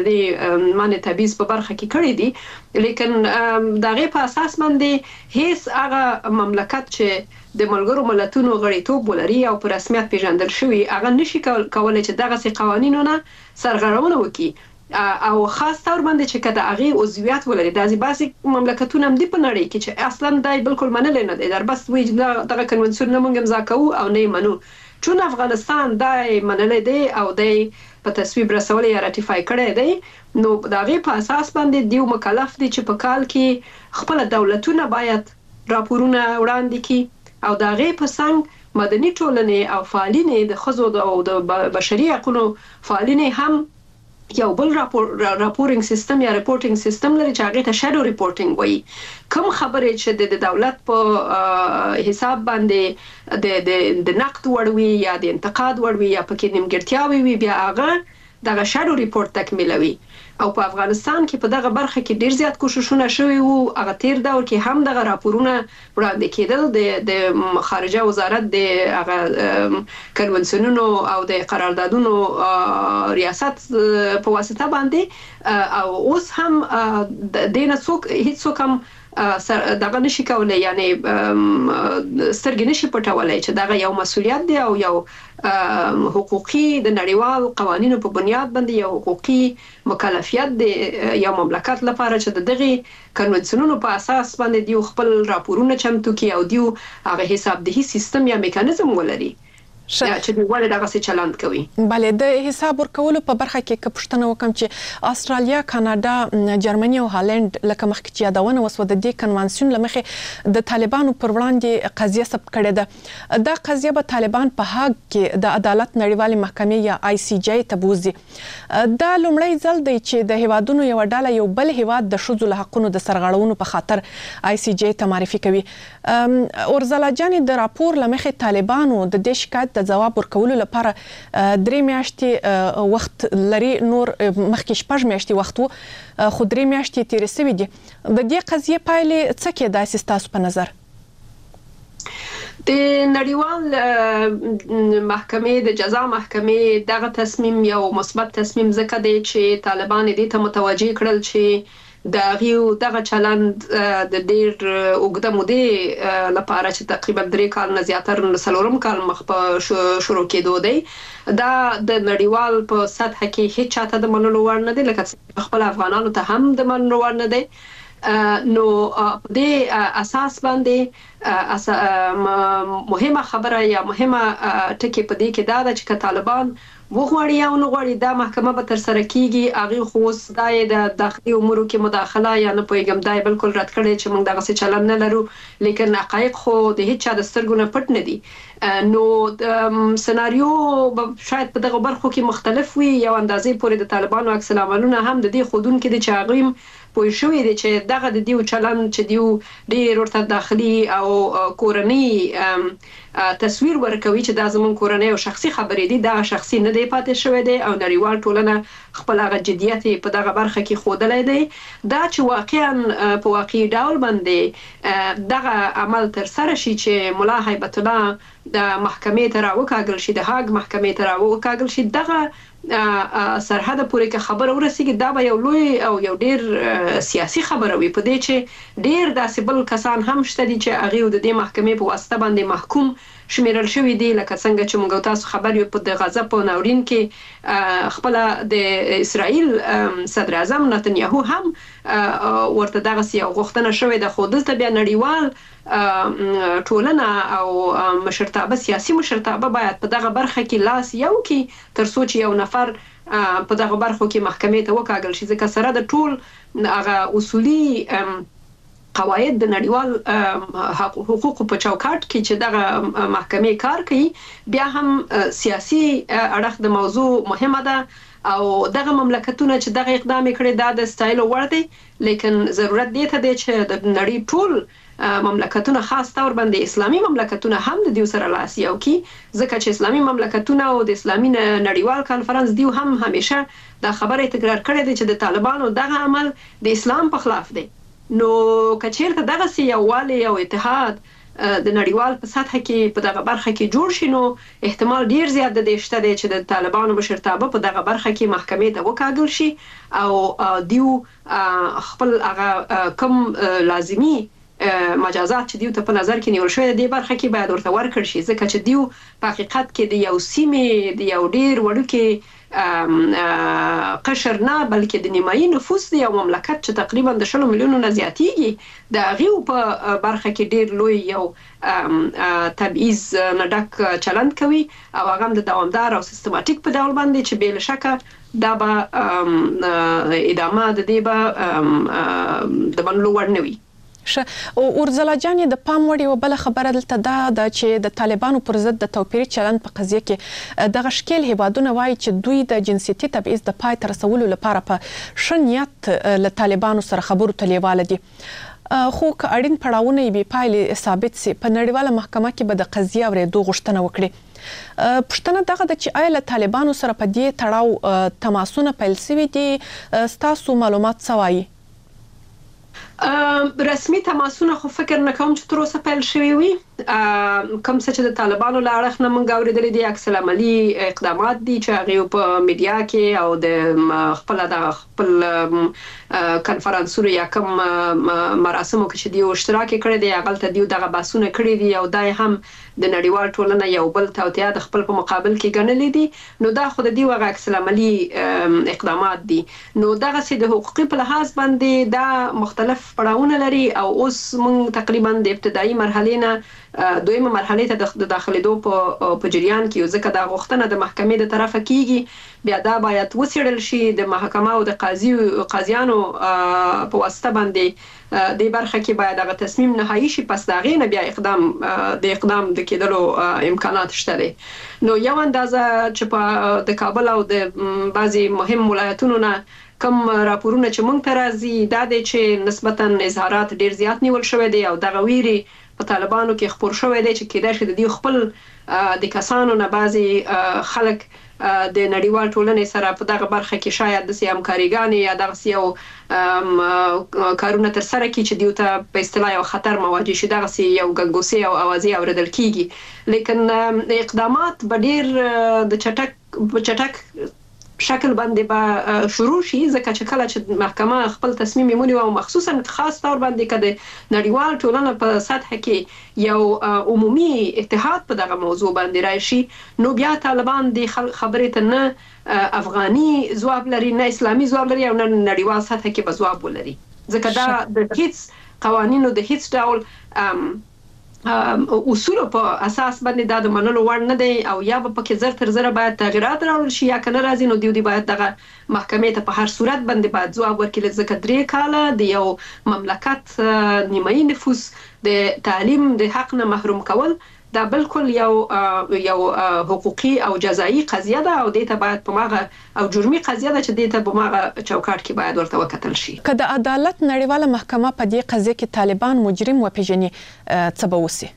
معنی تبعیض په برخه کې کړی دي، لیکن دغه په اساس باندې هیڅ هغه مملکت چې د ملګرو ملتونو غړیتوب ولري او په رسمیت پیژندل شوی، هغه نشي کولای چې دغه قوانینونه سرغړونه وکړي او خاص طور باندې چې کده هغه عضویت ولري. د بعضي مملکتونو هم دی په نړۍ کې چې اصلا دای بالکل منل نه دي، در بس وی دغه کنونسیون نه مونږ امضا کوو او نه منو. چون افغانستان دای منل دی او دای په تصویب رسول یا راتیفای کړی دی، نو دغه په اساس باندې دیو مکلف دي چې په کال کې خپل دولتونه باید راپورونه وړاندې کړي او دغه په څنګ مدني ټولنې او فعالینې د خزو او د بشري حقوقو فعالینې هم یو بل راپورینګ سیستم یا ریپورټینګ سیستم لري چې هغه ته شادو ریپورټینګ وایي. کوم خبرې چې د دولت په حساب باندې د نقد وړوي یا د انتقاد وړوي یا پکې نیمګړتیاوي وي، بیا هغه دغه شادو ریپورت تکمیلوي. او په افغانستان کې په دغه برخه کې ډیر زیات کوششونه شوي وو. هغه تیر دور کې هم دغه راپورونه وړاندې کېدل د خارجه وزارت د هغه کنونسیونونو او د قراردادونو ریاست په واسطه باندې، او اوس هم دینه هیڅ هم دغه نشي کولای، یعنی سترګې نشي پټولای چې دغه یو مسولیت دی او یو حقوقي د نړیوال قوانینو په بنیاد باندې یو حقوقي مکلفیت دی یو مملکت لپاره چې دغه کنونسیونونو په اساس باندې دیو خپل راپورونه چمتو کوي او دیو هغه حسابدهي سیستم یا میکانیزم ولري چې ولې دغه څه چلند کوي. بله، د حساب ورکولو په برخه کې که پوښتنه وکم چې استرالیا، کاناډا، جرمني او هالند لکه مخکې چې یادونه وسوه د دې کنوانسیون لمخې د طالبانو پر وړاندې قضیه ثبت کړې ده. دا قضیه به طالبان په هاګ کې د عدالت نړیوالې محکمې یا ICJ ته بوزي. دا لومړی ځل دی چې د هیوادونو یو ډله یو بل هیواد د ښځو له حقونو د سرغړونو په خاطر ICJ ته معرفي کوي. اورزلا جانې د راپور لمخې طالبانو د دې شکایت د جواب ورکولو لپاره 3 میاشتې وخت لري، نور مخکې 6 میاشتې وخت وو، خو 3 میاشتې تیرې شوې دي. د دې قضیې پایلې څه کېدای شي ستاسو په نظر؟ د نړیوال محکمې د جزا محکمې دغه تصمیم یو مثبت تصمیم ځکه دی چې طالبان دې ته متوجه کړل چې دغه چلند د ډیر اوږده مودې لپاره چې تقریبا 3 کال نه زیاتره 4 کال مخ په شروع کېدو دی، دا د نړیوال په سطح کې هیڅ چاته د منلو وړ نه دی، لکه خپل افغانانو ته هم د منلو وړ نه دی. نو د اساس باندې مهمه خبره یا مهمه ټکی په دې کې دا ده چې طالبان وغواړي یا نه غواړي دا محکمه به تر سره کیږي. هغه خو د داخلي امورو کې مداخله یا نه پوهیږم دا بالکل رد کړي چې موږ دغه څه چلن نه لرو، لیکن حقایق خو د هیڅ چا د سترګو نه پټ نه دي. نو سناریو شاید په دغه برخو کې مختلف وي. یو اندازې پورې د طالبانو عکس العملونه هم د دې خودون کې د چاغیم پوه شوې دي چې دغه د دیو چلن چې دیو ډېر ورته داخلي او کورنۍ تصویر ورکوي چې دا زمون کورنۍ او شخصي خبرې دي، دا شخصي نه دی پاتې شوی دی او نړیوال ټولنه خپل هغه جديت په دغه برخه کې خودلای دی. دا چې واقعا په واقعي ډول باندې دغه عمل تر سره شي چې مولا هیبت الله د محکمې ته راوکاږل شي، د هاګ محکمې ته راوکاږل شي، دغه سرحد پورې که خبره ورسیږي دا به یو لوی او یو ډیر سیاسي خبره وي په دې چې ډیر داسې بل کسان هم شته دي چې هغه د دې محکمې په واسطه باندې محکوم شمیرل شوی دی لکه څنګه چې موږ تاسو خبر یو په غزا په ناورین کې خپل د اسرائیل صدر اعظم نتنیاهو هم ورته دغه یو غوښتنه شوې ده خو دلته بیا نړیوال ټولنه او مشرتابه سیاسي مشرتابه باید په دغه برخه کې لاس یو کې تر څو چې یو نفر په دغه برخو کې محکمې ته وکاږل شي ځکه سره د ټول هغه اصولي قواعد د نړیوال حقوقو په چوکاټ کې چې دغه محکمې کار کوي بیا هم سیاسي اړخ د موضوع مهمه ده او دغه مملکتونه چې دغه اقدام کړي دا د سټایل وړ دی لیکن ضرورت دی ته دی چې د نړۍ ټول مملکتونه خاص تور باندې اسلامي مملکتونه هم د دې سره لاس یو کی ځکه چې اسلامي مملکتونه او د اسلامي نړیوال کانفرنس دیو هم همیشه دا خبره تکرار کړې ده چې د طالبانو دغه عمل د اسلام په خلاف دی نو کچیرته دغه یووالی او اتحاد د نړیوال په سطح کې په دغه برخه کې جوړ شي نو احتمال ډیر زیات دی شته چې د طالبانو مشرتابه په دغه برخه کې محکمې ته وکاږل شي او دیو خپل هغه کم لازمی مجازات چې دیو ته په نظر کې نیول شوی دی برخه کې باید ورته ورکړ شي ځکه چې دیو په حقیقت کې د یو سیمې د یو ډیر وړوکی قشر نه بلکې د نیمایي نفوس دی یو مملکت چې تقریبا د 10 میلیونو نه زیاتیږي د هغه په برخه کې ډیر لوی یو تبعیض نه ډک چلند کوي او هغه د دوامدار او سیستماتیک په ډول باندې چې بل شکه دا به ادامه د دې به د منلو وړ نه وي او اورزلا جان د پام وړ یو بل خبره دلته دا چې د طالبانو پر ضد د توپیري چلند په قضیه کې د غشکل هیوادونه وایي چې دوی د جنسيتي تبعیض د پای تر رسولو لپاره په شنیت له طالبانو سره خبرو تلیواله دي خو که اړین پړاوونه به پایلې ثابت سي په نړیواله محکمه کې به د قضیه ورېدو غوښتنه وکړي پښتنه دغه د چې آیا له طالبانو سره په دې تړاو تماسونه پیل شوي دي ستاسو معلومات سوایي رسمي تماسونه خو فکر نه کوم چې تر اوسه پیل شوي وي کوم څه چې د طالبانو له اړخ نه مونږ اورېدلي دي عکس العملي اقدامات دي چې هغه په میډیا کې او د خپل کنفرانسونو یا کوم مراسمو کې چې دی اشتراک کړی دی هغه ته دی دغه باسونه کړی دي او دای هم د نړیوال ټولنه یو بل توطئه د خپل په مقابل کې ګڼلې دي نو دا خو د دی وغه عکس العملي اقدامات دي نو دغه سي د حقوقي په لحاظ باندې دا مختلف پړاوونه لري او اوس مونږ تقریبا د ابتدایي مرحله نه دویمه مرحله ته د داخليدو په جریان کې ځکه دا غوښتنه د محکمې د طرفه کیږي بیا دا باید وسیړل شي د محکمه او د قاضیانو په واسطه باندې د برخه کې باید هغه تصمیم نهایی شي پس دا غینه بیا اقدام د کېدلو امکانات شته دي نو یو اندازه چې په د کابل او د بعضي مهم ولایتونو نه کوم راپورونه چې مونږ ته راځي دا د چې نسبتا اظهارات ډیر زیات نیول شوی دی او دغه ویري په طالبانو کې خبر شوی دی چې کېدای شي د دې خپل د کسانو نه بعضي خلک د نړیوال ټولنې سره په دغه برخه کې شاید د همکاریګانې یا دغه یو کارونه تر سره کې چې دیو ته په اصطلاح یو خطر مواجه شي دغه یو ګنګوسي او اوازې اوریدل کیږي لیکن اقدامات به ډیر د چټک شکل باندې به شروع شي ځکه چې کله چې محکمه خپل تصمیم ونیو او مخصوصا خاص تور باندې کده نړیوال ټولنه په سطح کې یو عمومي اتحاد په دغه موضوع باندې راشي نو بیا طالبان د خبرې ته نه افغاني ځواب لري نه اسلامي ځواب لري او نه نړیوال سطح کې به ځواب ولري ځکه دا د هیڅ قوانینو د هیڅ ډول اصول په اساس باندې دا د منلو وړ نه دی او یا په کې زر تر زر باید تغیرات راوړل شي یا کنه راځي نو دی باید دغه محکمې ته په هر صورت باندې باید ځواب ورکړي ځکه 3 کاله د یو مملکت نیمایي نفوس د تعلیم د حق نه محروم کول دا بالکل یو حقوقي او جزایی قضیه ده او دې ته باید په ماغه او جرمي قضیه ده چې دې ته په ماغه چوکاټ کې باید ورته وکتل شي که د عدالت نړیواله محکمه په دې قضیه کې طالبان مجرم وپیژني څه به وسی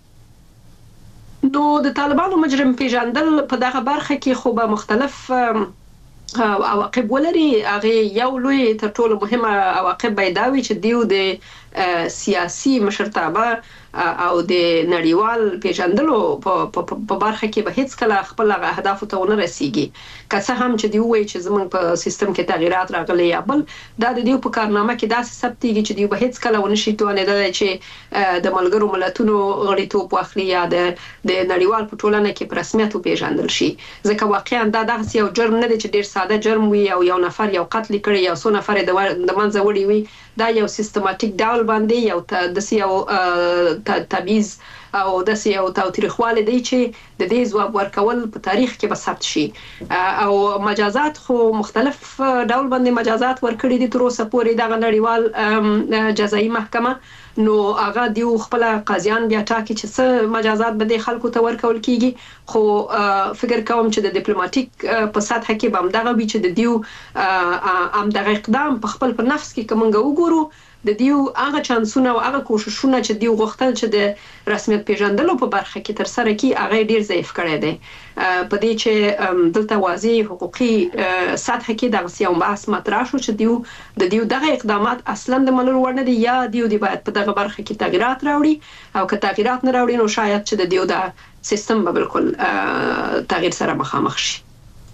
نو د طالبانو مجرم پیژندل په دغه برخه کې خو به مختلف عواقب ولري. هغه یو لوی تر ټولو مهمه عواقب پیداوي چې دیو د سیاسي مشرتابه او د نړیوال پیژندلو په برخه کې به هیڅ کله خپل اهداف ته ونه رسیږي. که څه هم چې دی وایي چې زمونږ په سیستم کې تغیرات راغلي یا بل دا د دیو په کارنامه کې داسې ثبتېږي چې دی به هیڅ کله ونه شي توانېدلی چې د ملګرو ملتونو غړیتوب واخلي یا د نړیوال په ټولنه کې په رسمیت وپېژندل شي. ځکه واقعا دا دغسې یو جرم نه دی چې ډېر ساده جرم وي او یو نفر یو قتل کړي یا څو نفر د منځه وړي وي. دا یو سیستماتیک ډول باندې یو داسې یو تبعیض او داسې یو تاوتریخوالی دی چې د دې ځواب ورکول په تاریخ کې به ثبت شي. او مجازات خو مختلف ډول باندې مجازات ورکړي دي تر اوسه پورې دغه نړیوال جزایي محکمه. نو هغه دیو خپل قاضیان بیا ټاکي چې څه مجازات به د خلکو ته ورکول کیږي. خو فکر کوم چې د ډیپلوماټیک په سطح کې به همدغه وي چې د دیو همدغه اقدام په خپل په نفس کې که موږ وګورو د دیو هغه چانسونه او هغه کوششونه چې دیو غوښتل چې د رسمیت پیژندلو په برخه کې تر سره کی هغه ډیر ضعیف کړی دی. په دې چې دلته واضح حقوقي سطح کې دغه یو بحث مطرح شو چې دیو دغه اقدامات اصلا د منلو وړ نه دي یا دیو دی باید په دغه برخه کې تغیرات راوړي او که تغیرات نه راوړي نو شاید چې د دیو د سیستم به بالکل تغییر سره مخامخ شي.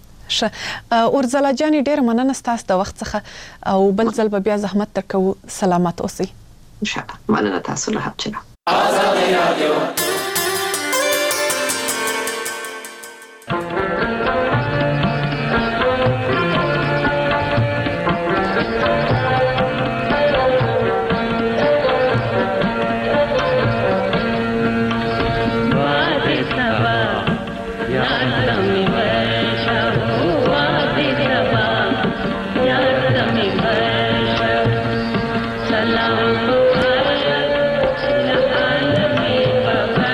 اورزلا جاني ډېر مننه ستاسو د وخت څخه او بل ځل به بیا زحمت درکو. سلامت اوسئ. ان شاء الله. مننه تاسو له حبچه. آزادي رادیو. Salam alaikum.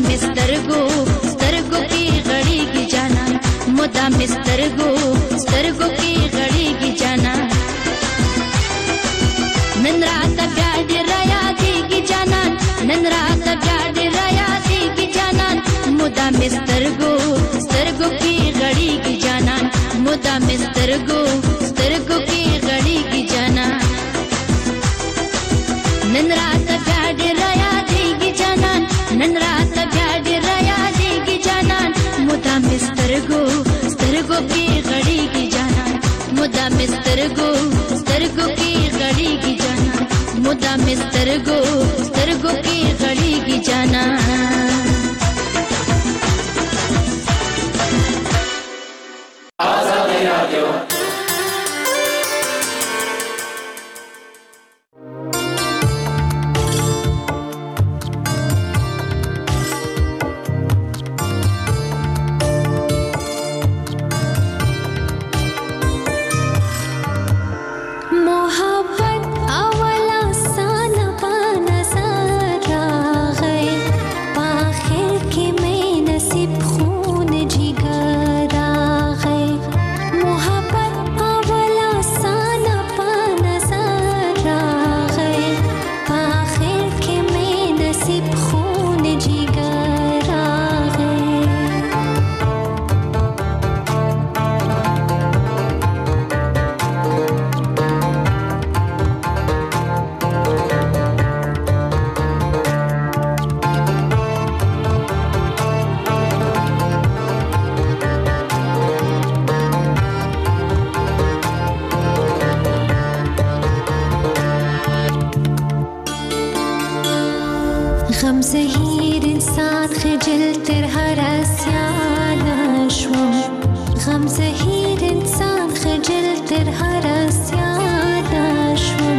سترګو سترګو کې غړېږي جانان مدام سترګو سترګو کې غړېږي جانان نن رات بیا ډېر یادېږي جانان نن رات بیا ډېر یادېږي جانان مدام سترګو سترګو کې غړېږي جانان مدام سترګو سترګو کې غړېږي جانان نن رات بیا ډېر یادېږي جانان نن رات بیا ډېر یادېږي جانان مدام سترګو سترګو کې غړېږي جانان مدام سترګو سترګو کې غړېږي جانان مدام سترګو سترګو کې غړېږي جانان آزادی رادیو زهیر انسان خجل تر هر اسیانه شوم غم زهیر انسان خجل تر هر اسیانه شوم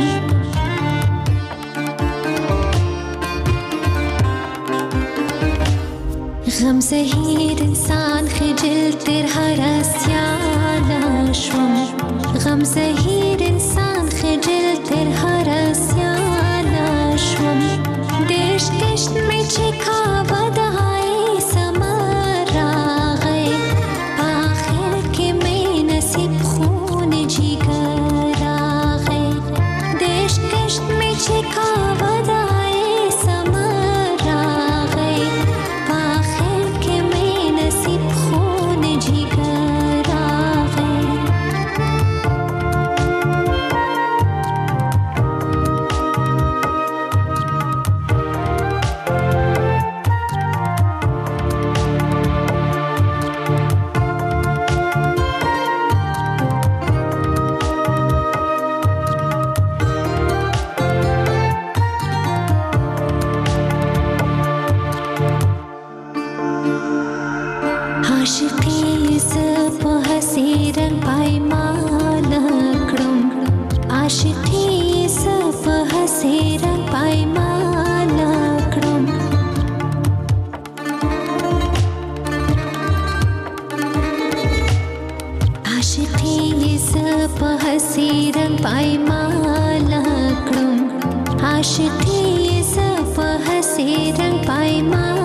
غم زهیر انسان خجل تر هر اسیانه شوم غم زهیر انسان خجل تر هر اسیانه شوم देश कष्ट में छिखावा दहाई समर रागे आखिर के में नसीब खून जिगर रागे देश कष्ट में छिखावा दहाई समर रागे आखिर के में नसीब खून जिगर रागे आशिकी सब हसी रंग पाई माँ